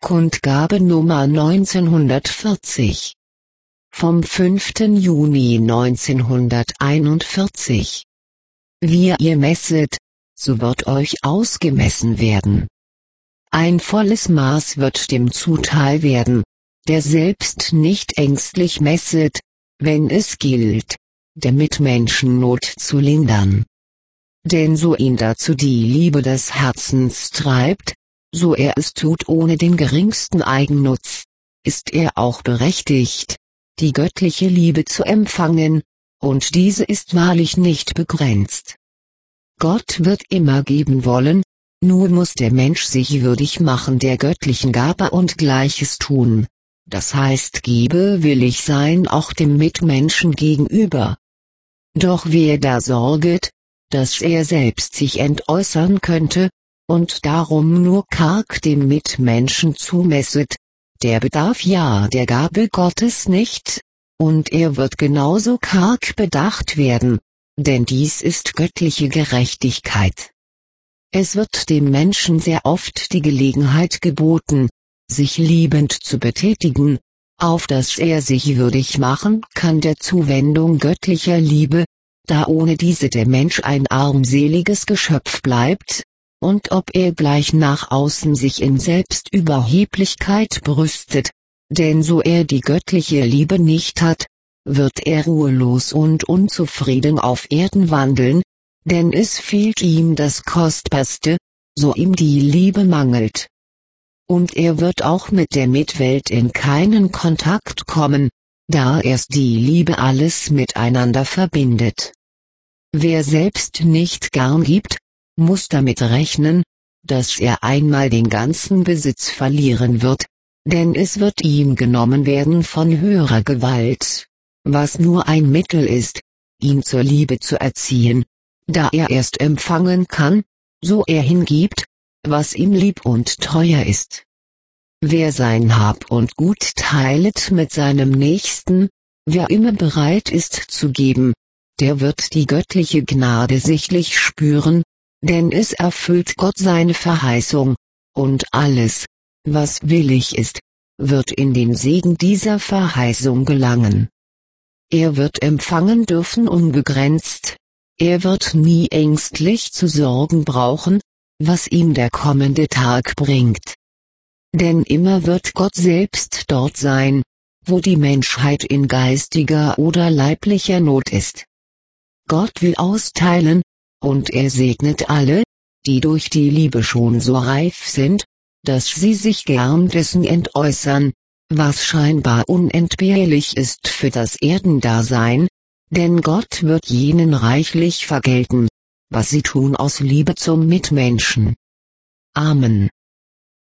Kundgabe Nummer 1940 vom 5. Juni 1941. Wie ihr messet, so wird euch ausgemessen werden. Ein volles Maß wird dem zuteil werden, der selbst nicht ängstlich messet, wenn es gilt, der Mitmenschen Not zu lindern. Denn so ihn dazu die Liebe des Herzens treibt, so er es tut ohne den geringsten Eigennutz, ist er auch berechtigt, die göttliche Liebe zu empfangen, und diese ist wahrlich nicht begrenzt. Gott wird immer geben wollen, nur muss der Mensch sich würdig machen der göttlichen Gabe und Gleiches tun, das heißt gebewillig sein auch dem Mitmenschen gegenüber. Doch wer da sorget, dass er selbst sich entäußern könnte, und darum nur karg dem Mitmenschen zumesset, der bedarf ja der Gabe Gottes nicht, und er wird genauso karg bedacht werden, denn dies ist göttliche Gerechtigkeit. Es wird dem Menschen sehr oft die Gelegenheit geboten, sich liebend zu betätigen, auf dass er sich würdig machen kann der Zuwendung göttlicher Liebe, da ohne diese der Mensch ein armseliges Geschöpf bleibt, und ob er gleich nach außen sich in Selbstüberheblichkeit brüstet, denn so er die göttliche Liebe nicht hat, wird er ruhelos und unzufrieden auf Erden wandeln, denn es fehlt ihm das Kostbarste, so ihm die Liebe mangelt. Und er wird auch mit der Mitwelt in keinen Kontakt kommen, da erst die Liebe alles miteinander verbindet. Wer selbst nicht gern gibt, muss damit rechnen, dass er einmal den ganzen Besitz verlieren wird, denn es wird ihm genommen werden von höherer Gewalt, was nur ein Mittel ist, ihn zur Liebe zu erziehen, da er erst empfangen kann, so er hingibt, was ihm lieb und teuer ist. Wer sein Hab und Gut teilet mit seinem Nächsten, wer immer bereit ist zu geben, der wird die göttliche Gnade sichtlich spüren, denn es erfüllt Gott seine Verheißung, und alles, was willig ist, wird in den Segen dieser Verheißung gelangen. Er wird empfangen dürfen unbegrenzt, er wird nie ängstlich zu sorgen brauchen, was ihm der kommende Tag bringt. Denn immer wird Gott selbst dort sein, wo die Menschheit in geistiger oder leiblicher Not ist. Gott will austeilen, und er segnet alle, die durch die Liebe schon so reif sind, dass sie sich gern dessen entäußern, was scheinbar unentbehrlich ist für das Erdendasein, denn Gott wird jenen reichlich vergelten, was sie tun aus Liebe zum Mitmenschen. Amen.